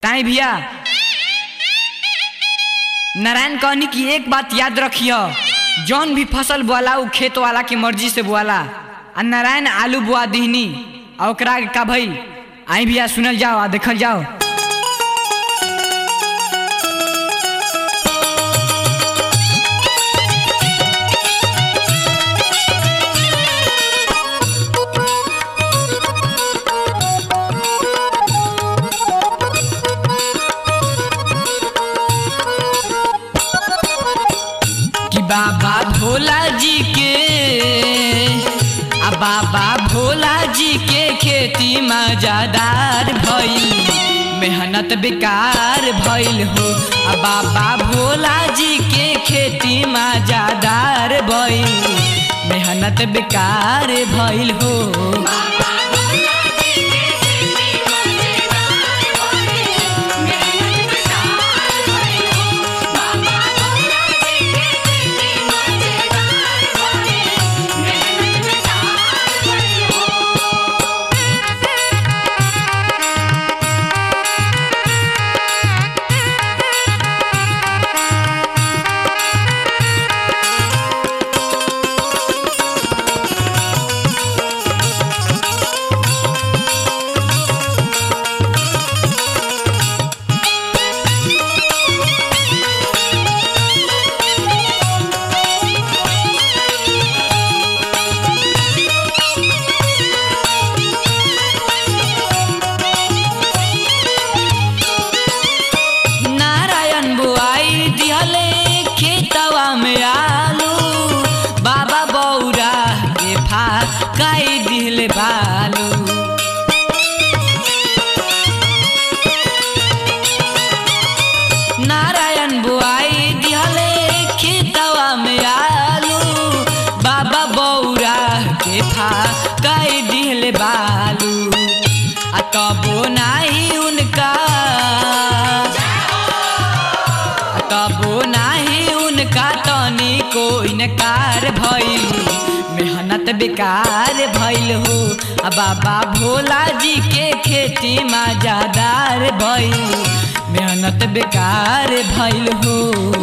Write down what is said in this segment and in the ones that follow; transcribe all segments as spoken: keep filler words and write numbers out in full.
ताई भैया नारायण कहनी की एक बात याद रखियो, जौन भी फसल बोला उ खेत वाला की मर्जी से बोला। आ नारायण आलू बुआ दीहनी और ओकरा का भई आई भैया सुनल जाओ आ देखल जाओ। बाबा भोला जी के आ बाबा भोला जी के खेती मजादार भइल, मेहनत बेकार भइल हो। आ बाबा भोला जी के खेती मजादार भइल, मेहनत बेकार भइल हो। काई दिल बालू नारायण बुआई दिहले खेतवा में आलू, बाबा बौरा के फा काई दिल बालू। आ तबो नाही उनका तबो नाही उनका तनी को इनकार भइल, मेहनत बेकार भइल हो। आ बाबा भोला जी के खेती मजादार भइल, मेहनत बेकार भइल हो।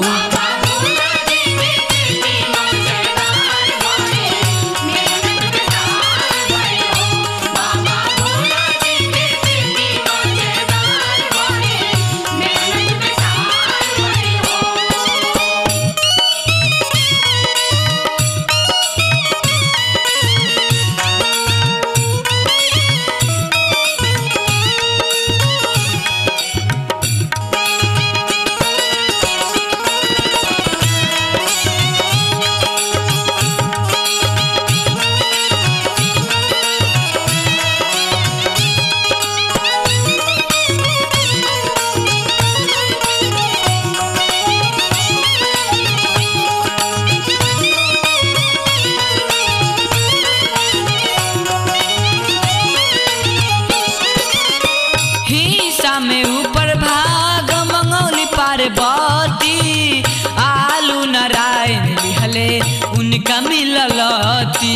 में ऊपर भाग मंगौली पार्वती, आलू नारायण लिहले उनका मिललती।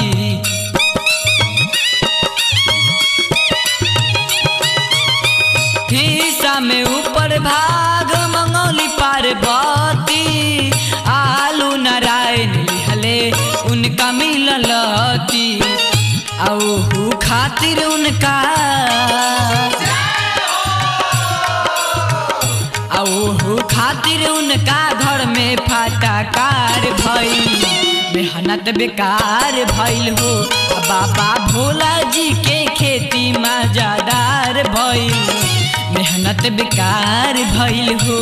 हिस्सा में ऊपर भाग मंगौली पार्वती, आलू नारायण लिहले उनका मिललती। औहू खातिर उनका ओहू खातिर उनका घर में फटाकार भइल, मेहनत बेकार भइल हो। बाबा भोला जी के खेती मजादार भइल, मेहनत बेकार भइल हो।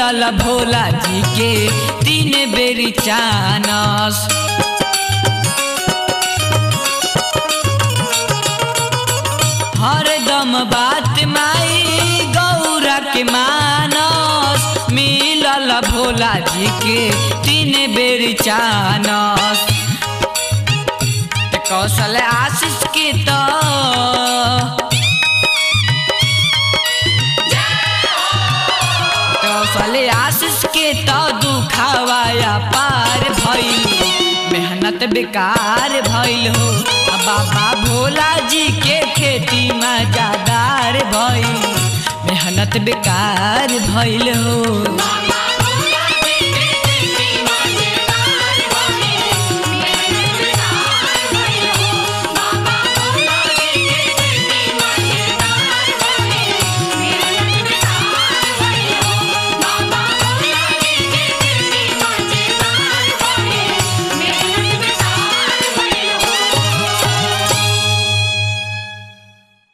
मिलल भोला जी के तीन बेरी चानस। हरदम बात माई गौरा के मानस, मिलल भोला जी के तीन बेरी चानस। कौशल आशीष के तो कौशल आशीष के तो दुखावाया पार भइल, मेहनत बेकार भइल हो। बाबा भोला जी के खेती मजादार भइल, मेहनत बेकार भइल हो।